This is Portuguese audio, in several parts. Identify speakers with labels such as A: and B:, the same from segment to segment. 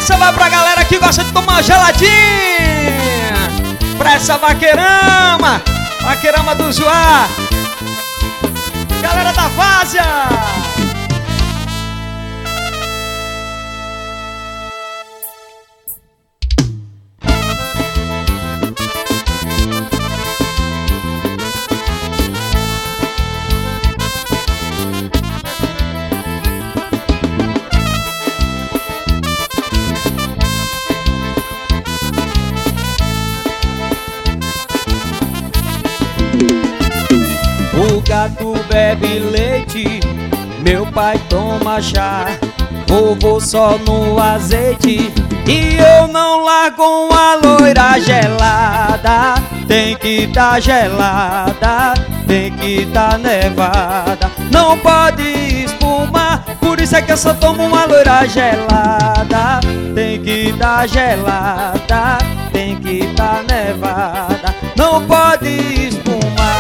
A: Essa vai pra galera que gosta de tomar geladinha. Pra essa vaqueirama, vaqueirama do Joá. Galera da Várzea.
B: O gato bebe leite, meu pai toma chá, vovô só no azeite, e eu não largo uma loira gelada. Tem que tá gelada, tem que tá nevada, não pode espumar, por isso é que eu só tomo uma loira gelada. Tem que tá gelada, tem que tá nevada, não pode espumar.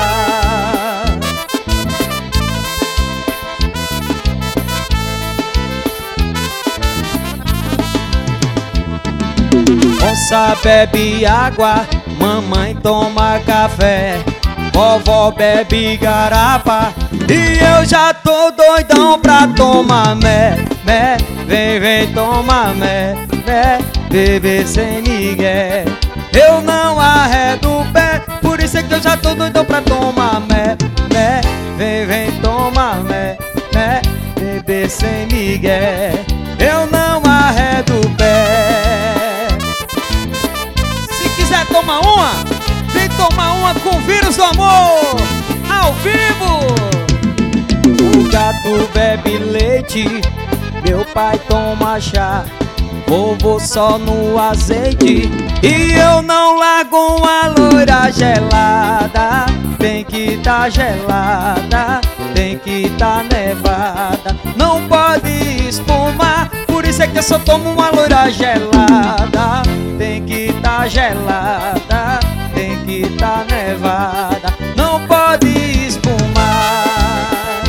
B: Onça bebe água, mamãe toma café, vovó bebe garapa, e eu já tô doidão pra tomar mé, mé. Vem, vem tomar mé, mé, beber sem migué. Eu não arredo o pé, por isso é que eu já tô doidão pra tomar mé, mé. Vem, vem tomar mé, mé, beber sem migué. Eu não arredo o pé.
A: Quiser tomar uma, vem tomar uma com vírus do amor, ao vivo.
B: O gato bebe leite, meu pai toma chá, vovô só no azeite, e eu não largo uma loira gelada. Tem que tá gelada, tem que tá nevada, não pode espumar, por isso é que eu só tomo uma loira gelada. Tem que tá gelada, tem que tá nevada, não pode espumar.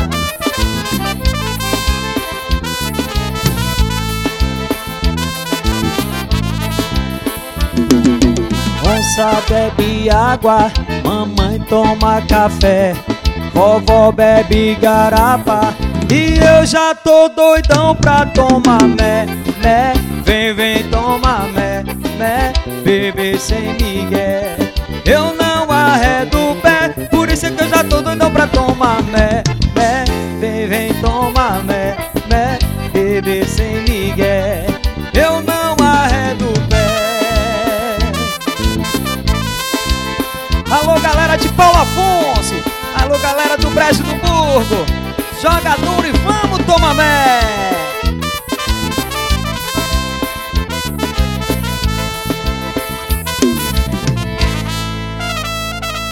B: Onça bebe água, mamãe toma café, vovó bebe garapa, e eu já tô doidão pra tomar mé, mé. Vem, vem tomar mé, mé, beber sem migué. Eu não arredo o pé, por isso é que eu já tô doidão pra tomar mé, mé. Vem, vem tomar mé, mé, beber sem migué. Eu não arredo o pé.
A: Alô galera de Paulo Afonso, alô galera do Brejo do Burgo, joga duro e vamos tomar mé.